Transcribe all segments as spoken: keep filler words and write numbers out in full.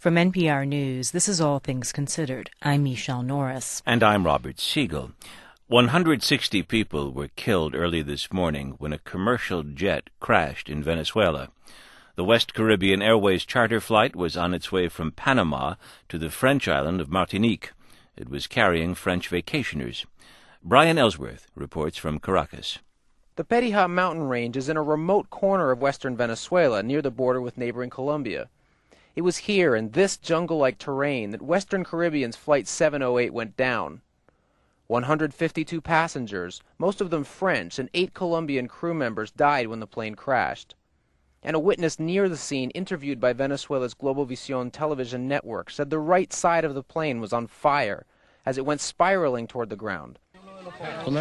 From N P R News, this is All Things Considered. I'm Michelle Norris. And I'm Robert Siegel. one hundred sixty people were killed early this morning when a commercial jet crashed in Venezuela. The West Caribbean Airways charter flight was on its way from Panama to the French island of Martinique. It was carrying French vacationers. Brian Ellsworth reports from Caracas. The Perijá mountain range is in a remote corner of western Venezuela near the border with neighboring Colombia. It was here, in this jungle-like terrain, that Western Caribbean's Flight seven oh eight went down. one hundred fifty-two passengers, most of them French, and eight Colombian crew members died when the plane crashed. And a witness near the scene, interviewed by Venezuela's Globovisión television network, said the right side of the plane was on fire as it went spiraling toward the ground. When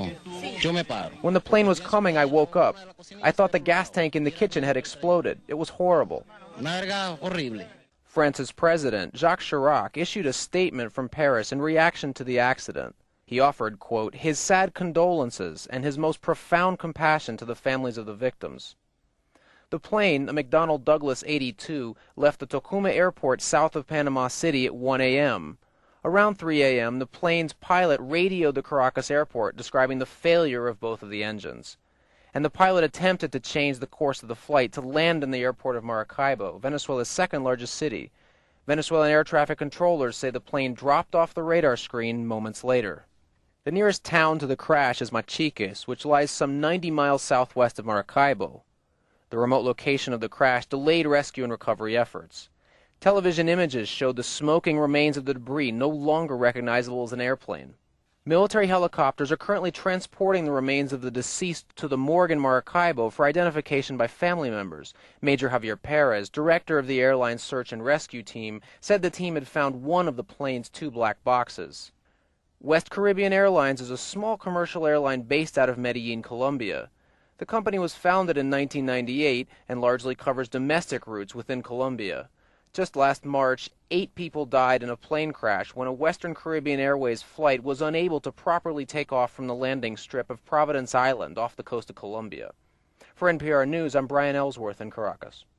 the plane was coming, I woke up. I thought the gas tank in the kitchen had exploded. It was horrible. France's president, Jacques Chirac, issued a statement from Paris in reaction to the accident. He offered, quote, his sad condolences and his most profound compassion to the families of the victims. The plane, a McDonnell Douglas eighty-two, left the Tocumen airport south of Panama City at one a m Around three a m, the plane's pilot radioed the Caracas airport describing the failure of both of the engines. And the pilot attempted to change the course of the flight to land in the airport of Maracaibo, Venezuela's second largest city. Venezuelan air traffic controllers say the plane dropped off the radar screen moments later. The nearest town to the crash is Machiques, which lies some ninety miles southwest of Maracaibo. The remote location of the crash delayed rescue and recovery efforts. Television images showed the smoking remains of the debris, no longer recognizable as an airplane. Military helicopters are currently transporting the remains of the deceased to the morgue in Maracaibo for identification by family members. Major Javier Perez, director of the airline's search and rescue team, said the team had found one of the plane's two black boxes. West Caribbean Airlines is a small commercial airline based out of Medellin, Colombia. The company was founded in nineteen ninety-eight and largely covers domestic routes within Colombia. Just last March, eight people died in a plane crash when a Western Caribbean Airways flight was unable to properly take off from the landing strip of Providence Island off the coast of Colombia. For N P R News, I'm Brian Ellsworth in Caracas.